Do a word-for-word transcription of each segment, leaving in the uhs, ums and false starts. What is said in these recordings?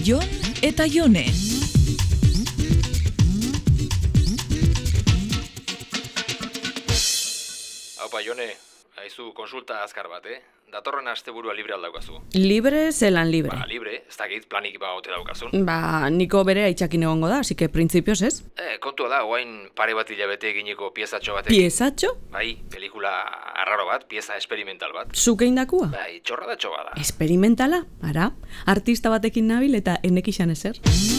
Jon eta Jone. Haupa, Jone, haizu konsulta azkar bat, eh? Datorren asteburua libre aldaukazu. Libre, zelan libre. Ba, libre, ez dakit planik ba ote daukazun. Ba, niko bere aitzakin egongo da, así que principios ez. Eh, kontua da, oain pare bat hilabete eginiko piezatxo batekin. Piezatxo? Bai, pelikula arraro bat, pieza experimental bat. Zuke indakua? Bai, txorradatxo bada. Experimentala, ara? Artista batekin nabil eta enekixan ezer.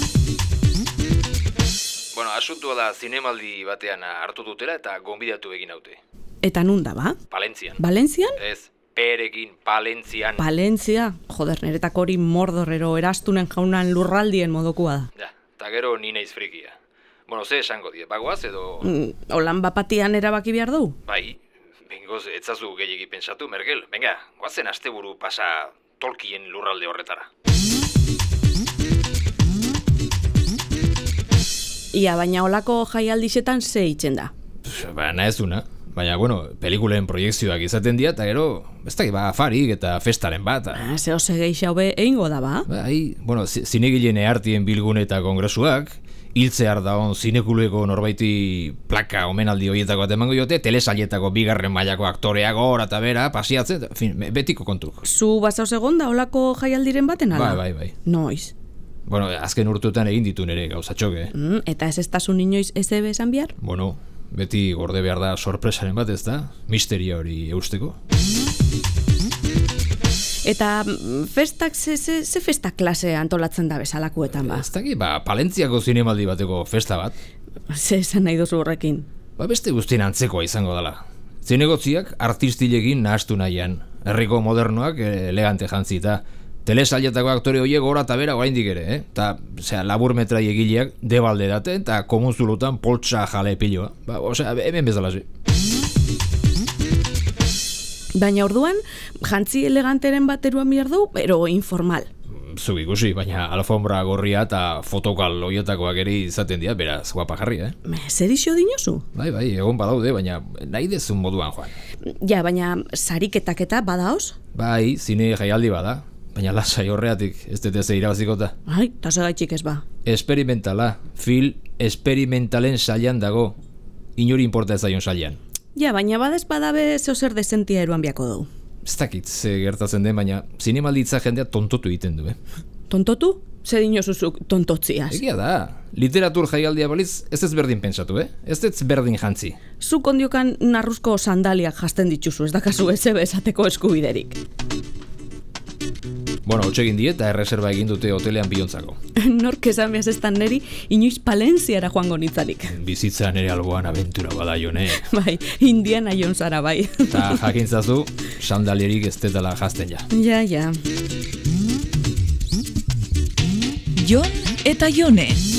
Bueno, asuntua da zinemaldi batean hartu dutela eta gonbidatu egin haute. Eta nun da, ba? Palentzian. Valentzian? Ez, perekin, Palentzian. Palentzia? Joder, neretako hori mordorrero erastunen jaunan lurraldien modokua da. Ja, eta gero ni naiz frikia. Bueno, ze esango die, bagoaz edo... Mm, holan bapatian erabaki behar du? Bai, bengoz etzazu gehiegi pentsatu, Merkel. Venga, goazen asteburu pasa Tolkien lurralde horretara. Ia, baina holako jaialdixetan ze itzen da? Baina ez duna. Baina, bueno, pelikulen proiekzioak izaten dira, eta gero, ez da, ba, afarik eta festaren bat. Ah, zeo segeixa hobe egingo da, ba? Bai, bueno, zinegileen ehartien bilgune eta kongresuak, hiltzear daon zinekuleko norbaiti plaka omenaldi horietako bat emango jote, telesailetako bigarren mailako aktoreak gora eta bera, pasiatzen, en fin, betiko kontuk. Zu bazauz egon da holako jaialdiren baten ala? Bai, bai, bai. Noiz? Bueno, azken urtuetan egin ditu nere gauzatxoke. Mm, eta ez estasun inoiz ez ebe esan bihar? Bueno, beti gorde behar da sorpresaren bat, ez da? Misteria hori eusteko. Eta festak, ze, ze, ze festa klase antolatzen da bezalakuetan ba? Ez daki, ba, Palentziako zinemaldi bateko festa bat. Ze esan nahi duzu horrekin? Ba, beste guztien antzekoa izango dela. Zinegotziak artistilekin nahastu nahian. Herriko modernoak elegante jantzi eta telesailetako aktore horiek gora eta bera oraindik ere, eh? Ta, osea, labur metrai egileak debalde date eta komunzulutan poltsa jale piloa. Ba, osea, hemen bezala zi. Baina orduan, jantzi eleganteren bateruan bihar du, ero informal. Zuk ikusi, baina alfombra gorria eta fotokal horietakoak ere izaten dira, beraz, guapa jarri, eh? Zer iso dinozu? Bai, bai, egon badaude, baina nahi dezun moduan joan. Ja, baina sariketak eta badaoz? Bai, zine jaialdi bada. Baina lasai horreatik, ez dute ze irabazikota. Ai, tasagaitxik ez ba. Experimentala, fil experimentalen sailan dago. Inori importa ez zaion sailan. Ja, baina badez badabe zeo zer desentia eruan biako dugu. Ez dakit ze gertatzen den, baina zinemalditza jendea tontotu egiten du, eh? Tontotu? Zer dinozuzuk tontotziaz? Egia da, literatur jaialdia baliz ez ez berdin pentsatu, eh? Ez ez berdin jantzi. Zuk ondiokan narruzko sandaliak jasten dituzu, ez dakazu ez ebe esateko eskubiderik. Bueno, hotxegin die eta erreserba egin dute hotelean Biontzako. Nork esan behaz estan neri, inoiz Palentziara joango nitzarik. Bizitza nere alboan abentura bada, Jone. Bai, Indiana Jonesara bai. Ta jakintzazu, sandalierik ez detala jazten ja. Ja, ja. Jon eta Jone.